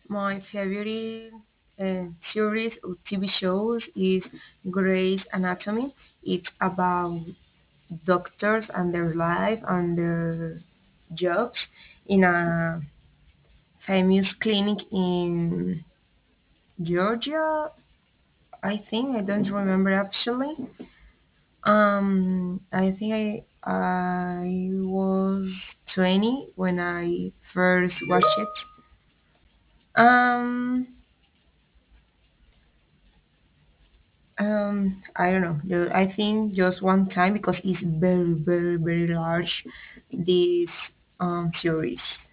My favorite series or TV shows is Grey's Anatomy. It's about doctors and their life and their jobs in a famous clinic in Georgia. I think I don't remember actually. I think I was 20 when I first watched it. Um, I don't know. I think just one time because it's very, very, very large. This series.